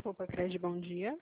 Opa, Cred, bom dia.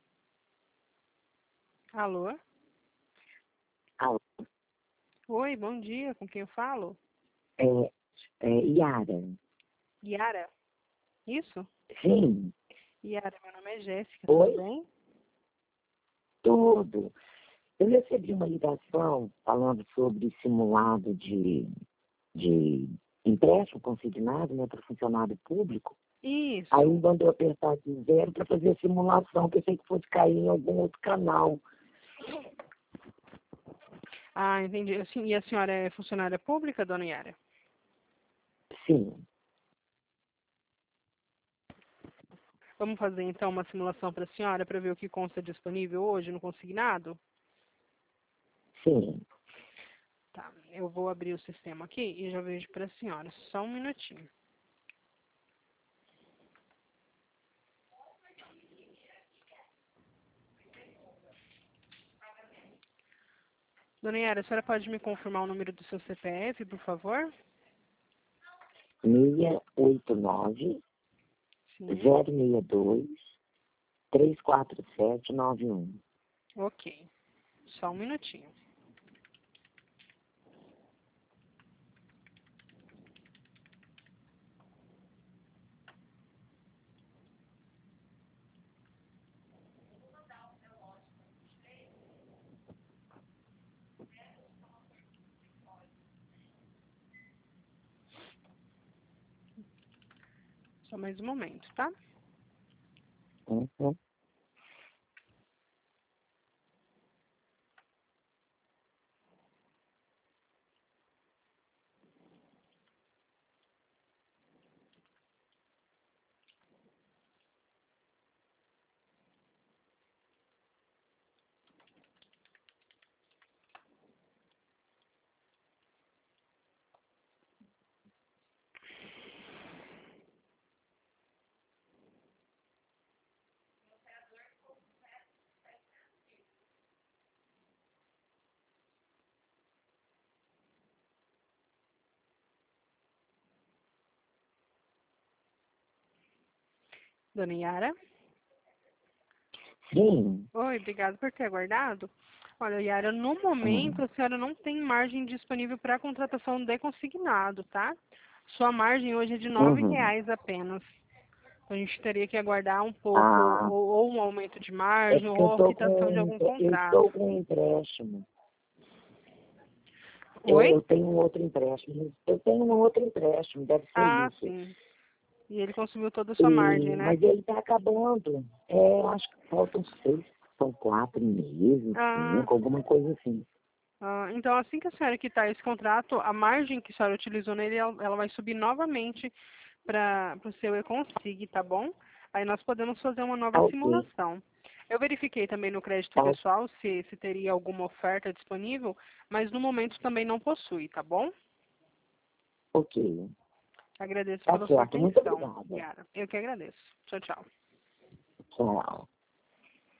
Alô? Alô, Oi, bom dia. Com quem eu falo? Yara. Yara? Isso? Sim, Yara, meu nome é Jéssica, tudo oi, bem? tudo. Eu recebi uma ligação falando sobre simulado de empréstimo consignado, né, para funcionário público. Aí Isso. mandou apertar aqui 0 para fazer a simulação, que eu sei que fosse cair em algum outro canal. Ah, entendi. E a senhora é funcionária pública, dona Yara? Sim, Vamos fazer então uma simulação para a senhora para ver o que consta disponível hoje no consignado? sim. Tá, eu vou abrir o sistema aqui e já vejo para a senhora. Só um minutinho. Dona Yara, a senhora pode me confirmar o número do seu CPF, por favor? 689 Sim. 062 34791. Ok. Só um minutinho. Só mais um momento, tá? Uhum. Dona Yara? Sim. Oi, obrigado por ter aguardado. Olha, Yara, no momento Uhum. a senhora não tem margem disponível para contratação de consignado, tá? Sua margem hoje é de Uhum. R$ 9 apenas. A gente teria que aguardar um pouco, Ah, ou um aumento de é margem, porque eu ou a tô quitação de com, algum eu contrato. estou com um empréstimo. Oi? Eu tenho um outro empréstimo. Eu tenho um outro empréstimo, deve ser Ah, isso. sim. E ele consumiu toda a sua margem, E, né? mas ele está acabando. Acho que faltam 6, são 4 meses, Ah, 5, alguma coisa assim. então assim que a senhora quitar esse contrato, a margem que a senhora utilizou nele, ela vai subir novamente para o seu e-consig, tá bom? Aí nós podemos fazer uma nova Tá ok, simulação. Eu verifiquei também no crédito tá pessoal se teria alguma oferta disponível, mas no momento também não possui, tá bom? ok. Agradeço Tá pela sua certo, muito atenção, obrigada. Yara. Eu que agradeço. Tchau, tchau. Tchau.